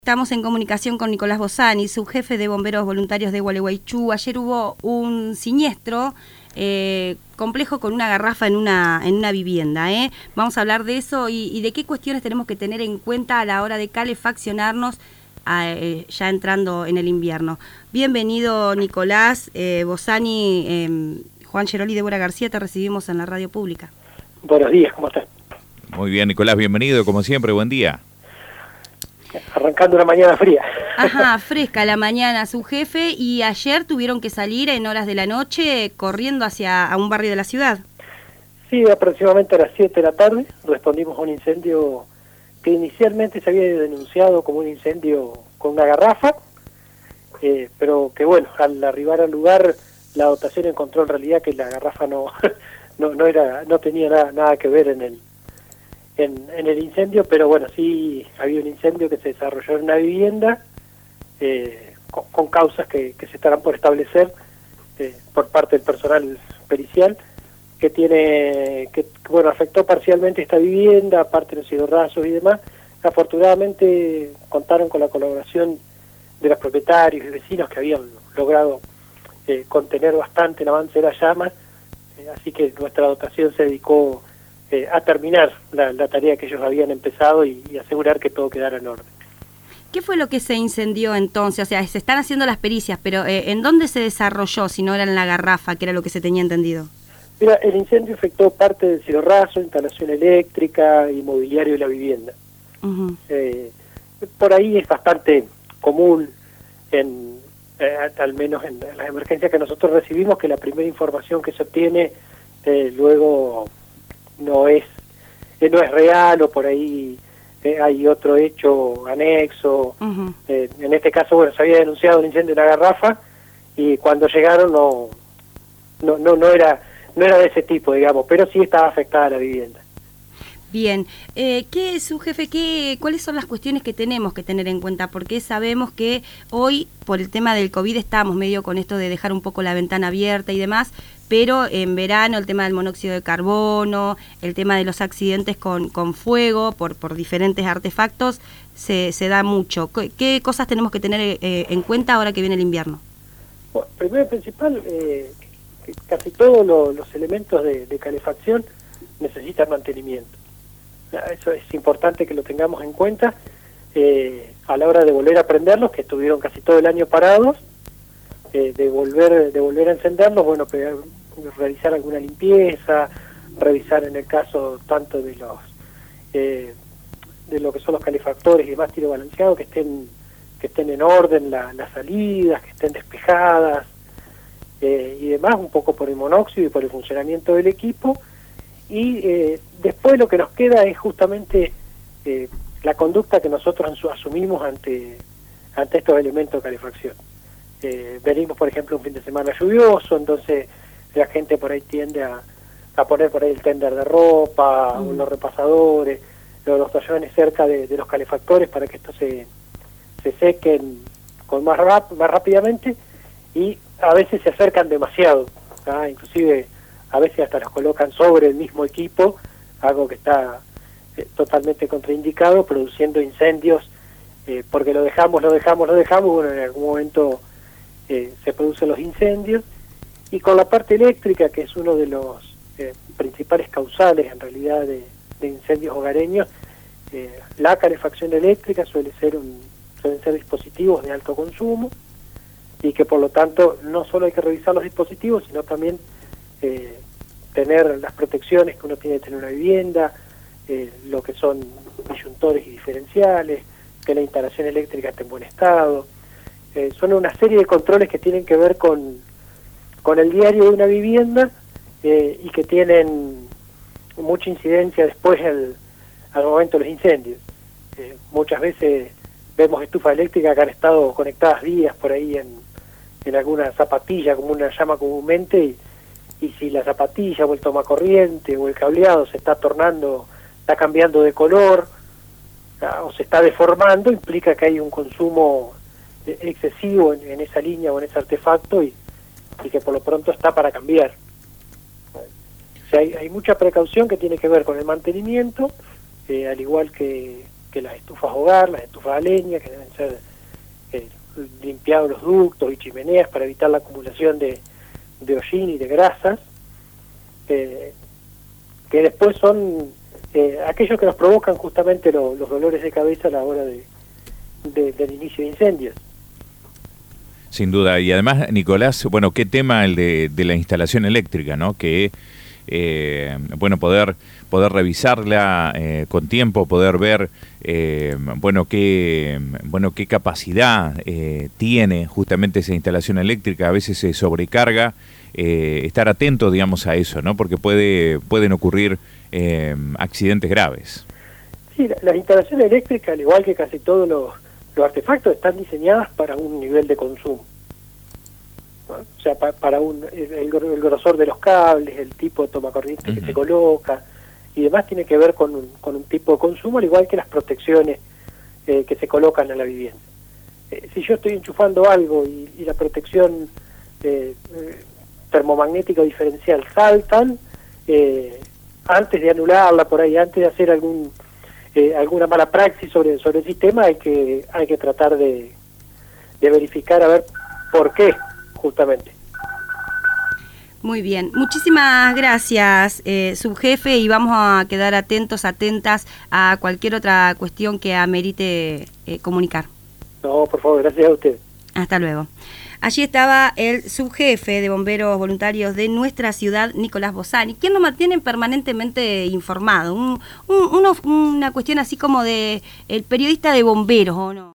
Estamos en comunicación con Nicolás Bossani, subjefe de bomberos voluntarios de Gualeguaychú. Ayer hubo un siniestro complejo con una garrafa en una vivienda. Vamos a hablar de eso y de qué cuestiones tenemos que tener en cuenta a la hora de calefaccionarnos ya entrando en el invierno. Bienvenido, Nicolás Bossani. Juan Geroli y Débora García, te recibimos en la radio pública. Buenos días, ¿cómo estás? Muy bien, Nicolás, bienvenido, como siempre, buen día. Arrancando una mañana fría. Ajá, fresca la mañana su jefe, y ayer tuvieron que salir en horas de la noche corriendo a un barrio de la ciudad. Sí, aproximadamente a las 7 de la tarde respondimos a un incendio que inicialmente se había denunciado como un incendio con una garrafa, pero que bueno, al arribar al lugar la dotación encontró en realidad que la garrafa no tenía nada que ver en el incendio, pero bueno, sí había un incendio que se desarrolló en una vivienda con causas que se estarán por establecer por parte del personal pericial, que bueno, afectó parcialmente esta vivienda, aparte de los hidrorrazos y demás. Afortunadamente contaron con la colaboración de los propietarios y vecinos que habían logrado contener bastante el avance de las llamas, así que nuestra dotación se dedicó a terminar la tarea que ellos habían empezado y asegurar que todo quedara en orden. ¿Qué fue lo que se incendió entonces? O sea, se están haciendo las pericias, pero ¿en dónde se desarrolló si no era en la garrafa, que era lo que se tenía entendido? Mira, el incendio afectó parte del cielorraso, instalación eléctrica y mobiliario de la vivienda. Uh-huh. Por ahí es bastante común, al menos en las emergencias que nosotros recibimos, que la primera información que se obtiene luego no es real, o por ahí hay otro hecho anexo. Uh-huh. En este caso, bueno, se había denunciado un incendio en la garrafa y cuando llegaron no era de ese tipo, digamos, pero sí estaba afectada la vivienda. Bien, su jefe, ¿cuáles son las cuestiones que tenemos que tener en cuenta? Porque sabemos que hoy, por el tema del COVID, estamos medio con esto de dejar un poco la ventana abierta y demás, pero en verano el tema del monóxido de carbono, el tema de los accidentes con fuego por diferentes artefactos, se da mucho. ¿Qué cosas tenemos que tener en cuenta ahora que viene el invierno? Bueno, primero y principal, que casi todos los elementos de calefacción necesitan mantenimiento. Eso es importante que lo tengamos en cuenta a la hora de volver a prenderlos, que estuvieron casi todo el año parados, de volver a encenderlos, bueno, realizar alguna limpieza, revisar en el caso tanto de lo que son los calefactores y demás, tiro balanceado, que estén en orden las salidas, que estén despejadas y demás, un poco por el monóxido y por el funcionamiento del equipo. Y después lo que nos queda es justamente la conducta que nosotros asumimos ante estos elementos de calefacción. Venimos, por ejemplo, un fin de semana lluvioso, entonces la gente por ahí tiende a poner por ahí el tender de ropa, o los repasadores, los toallones cerca de los calefactores para que estos se sequen más rápidamente, y a veces se acercan demasiado, inclusive a veces hasta los colocan sobre el mismo equipo, algo que está totalmente contraindicado, produciendo incendios, porque lo dejamos, bueno, en algún momento se producen los incendios. Y con la parte eléctrica, que es uno de los principales causales en realidad de incendios hogareños, la calefacción eléctrica suelen ser dispositivos de alto consumo, y que por lo tanto no solo hay que revisar los dispositivos, sino también tener las protecciones que uno tiene que tener en una vivienda, lo que son disyuntores y diferenciales, que la instalación eléctrica esté en buen estado. Son una serie de controles que tienen que ver con el diario de una vivienda y que tienen mucha incidencia después al momento de los incendios. Muchas veces vemos estufas eléctricas que han estado conectadas días por ahí en alguna zapatilla, como una llama comúnmente, y si la zapatilla o el tomacorriente o el cableado está cambiando de color o se está deformando, implica que hay un consumo excesivo en esa línea o en ese artefacto y que por lo pronto está para cambiar. O sea, hay mucha precaución que tiene que ver con el mantenimiento, al igual que que las estufas hogar, las estufas a leña, que deben ser limpiados los ductos y chimeneas para evitar la acumulación de hollín y de grasas, que después son aquellos que nos provocan justamente los dolores de cabeza a la hora del inicio de incendios. Sin duda, y además, Nicolás, bueno, qué tema el de la instalación eléctrica, ¿no? Que, bueno, poder revisarla con tiempo, poder ver, bueno, qué capacidad tiene justamente esa instalación eléctrica, a veces se sobrecarga, estar atento, digamos, a eso, ¿no? Porque pueden ocurrir accidentes graves. Sí, las instalaciones eléctricas, al igual que casi todos los artefactos, están diseñadas para un nivel de consumo, ¿no? O sea, para el grosor de los cables, el tipo de tomacorriente que se coloca y demás tiene que ver con un tipo de consumo, al igual que las protecciones que se colocan en la vivienda. Si yo estoy enchufando algo y la protección termomagnética diferencial saltan, antes de anularla por ahí, antes de hacer alguna mala praxis sobre el sistema, hay que tratar de verificar a ver por qué, justamente. Muy bien, muchísimas gracias, subjefe, y vamos a quedar atentas a cualquier otra cuestión que amerite comunicar. No, por favor, gracias a usted. Hasta luego. Allí estaba el subjefe de bomberos voluntarios de nuestra ciudad, Nicolás Bossani, quien nos mantiene permanentemente informado. Una cuestión así como de el periodista de bomberos, ¿o no?